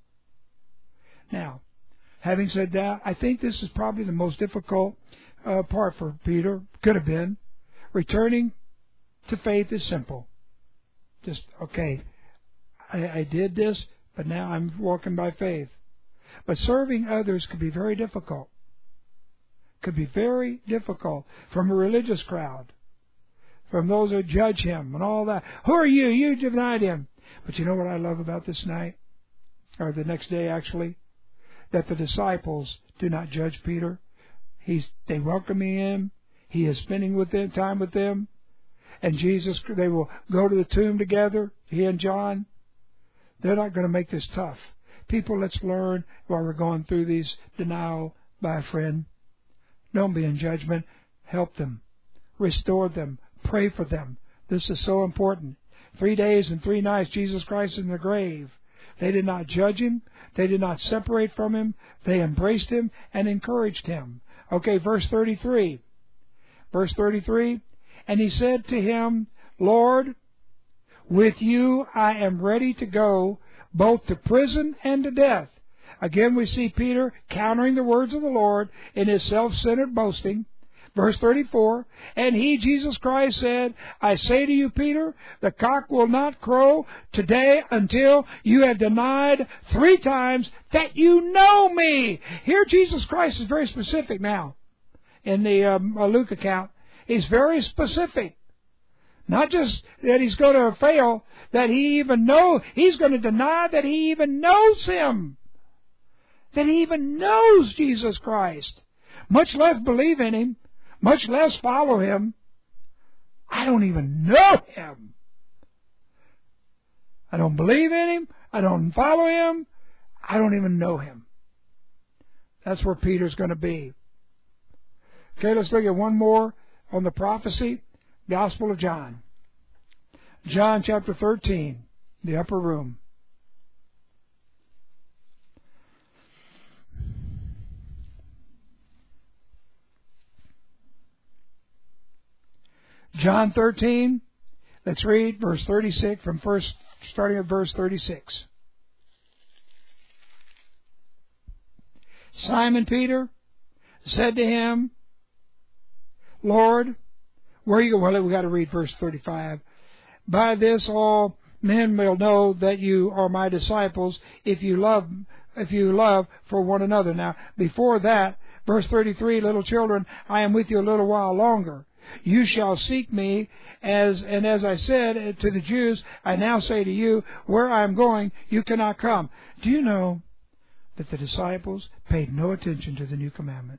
[SPEAKER 1] Now, having said that, I think this is probably the most difficult uh, part for Peter. Could have been. Returning to faith is simple. Just, okay, I, I did this, but now I'm walking by faith. But serving others could be very difficult. Could be very difficult from a religious crowd, from those who judge him and all that. Who are you? You denied him. But you know what I love about this night, or the next day actually? That the disciples do not judge Peter. He's, they welcome him. He is spending with them, time with them. And Jesus, they will go to the tomb together, he and John. They're not going to make this tough. People, let's learn while we're going through these denial by a friend. Don't be in judgment. Help them. Restore them. Pray for them. This is so important. Three days and three nights, Jesus Christ in the grave. They did not judge him. They did not separate from him. They embraced him and encouraged him. Okay, verse thirty-three. Verse thirty-three, and he said to him, Lord, with you I am ready to go, both to prison and to death. Again, we see Peter countering the words of the Lord in his self-centered boasting. Verse thirty-four, and he, Jesus Christ, said, I say to you, Peter, the cock will not crow today until you have denied three times that you know me. Here Jesus Christ is very specific now. In the um, Luke account, he's very specific. Not just that he's going to fail, that he even know, he's going to deny that he even knows him. That he even knows Jesus Christ. Much less believe in him. Much less follow him. I don't even know him. I don't believe in him. I don't follow him. I don't even know him. That's where Peter's going to be. Okay, let's look at one more on the prophecy. Gospel of John. John chapter thirteen, the upper room. John thirteen, let's read verse thirty-six, from first, starting at verse thirty-six. Simon Peter said to him, Lord, where are you going? Well, we've got to read verse thirty-five. By this all men will know that you are my disciples if you love if you love for one another. Now, before that, verse thirty-three, little children, I am with you a little while longer. You shall seek me, as and as I said to the Jews, I now say to you, where I am going, you cannot come. Do you know that the disciples paid no attention to the new commandment?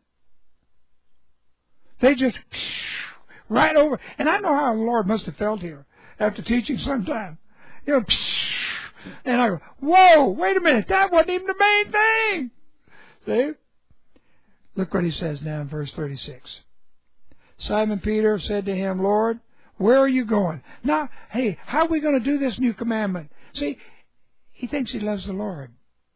[SPEAKER 1] They just right over. And I know how the Lord must have felt here after teaching sometime. You know, and I go, whoa, wait a minute, that wasn't even the main thing. See? Look what he says now in verse thirty-six. Simon Peter said to him, Lord, where are you going? Now, hey, how are we going to do this new commandment? See, he thinks he loves the Lord.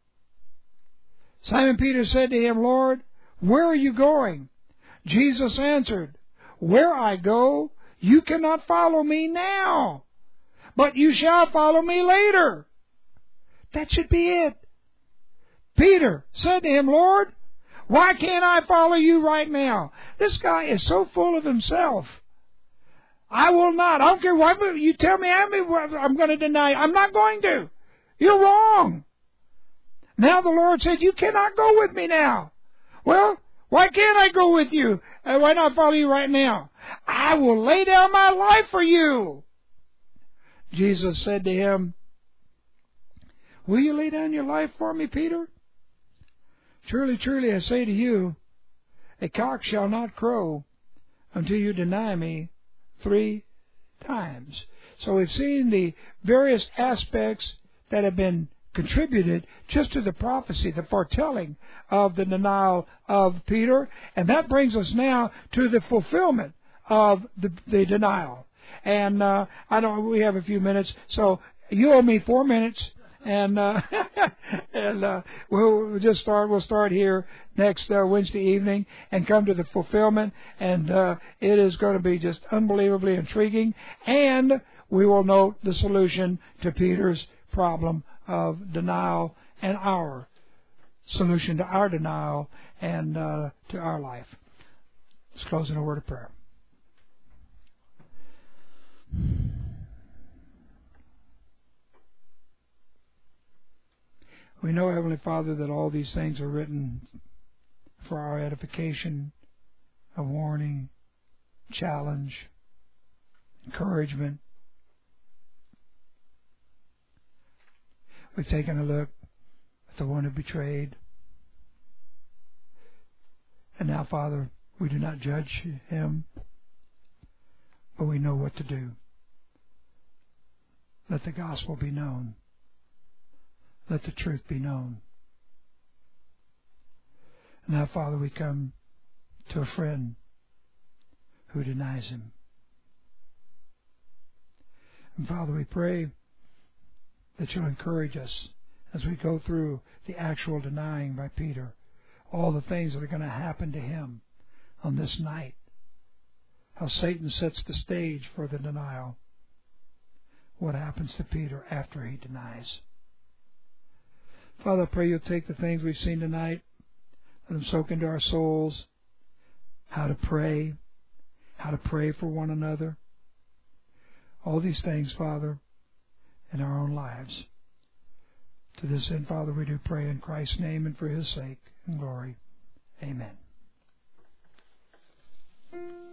[SPEAKER 1] Simon Peter said to him, Lord, where are you going? Jesus answered, where I go, you cannot follow me now, but you shall follow me later. That should be it. Peter said to him, Lord, why can't I follow you right now? This guy is so full of himself. I will not. I don't care what you tell me. I'm going to deny. I'm not going to. You're wrong. Now the Lord said, you cannot go with me now. Well, why can't I go with you? Uh, why not follow you right now? I will lay down my life for you. Jesus said to him, will you lay down your life for me, Peter? Truly, truly, I say to you, a cock shall not crow until you deny me three times. So we've seen the various aspects that have been contributed just to the prophecy, the foretelling of the denial of Peter. And that brings us now to the fulfillment of the, the denial. And uh, I don't. We have a few minutes, so you owe me four minutes. And uh, and uh, we'll just start. We'll start here next uh, Wednesday evening and come to the fulfillment. And uh, it is going to be just unbelievably intriguing. And we will note the solution to Peter's problem of denial and our solution to our denial and uh, to our life. Let's close in a word of prayer. We know, Heavenly Father, that all these things are written for our edification, a warning, challenge, encouragement. We've taken a look at the one who betrayed. And now, Father, we do not judge him, but we know what to do. Let the gospel be known. Let the truth be known. Now, Father, we come to a friend who denies him. And Father, we pray that you'll encourage us as we go through the actual denying by Peter, all the things that are going to happen to him, on this night. How Satan sets the stage for the denial. What happens to Peter after he denies. Father, I pray you'll take the things we've seen tonight, let them soak into our souls, how to pray, how to pray for one another. All these things, Father, in our own lives. To this end, Father, we do pray in Christ's name and for His sake and glory. Amen.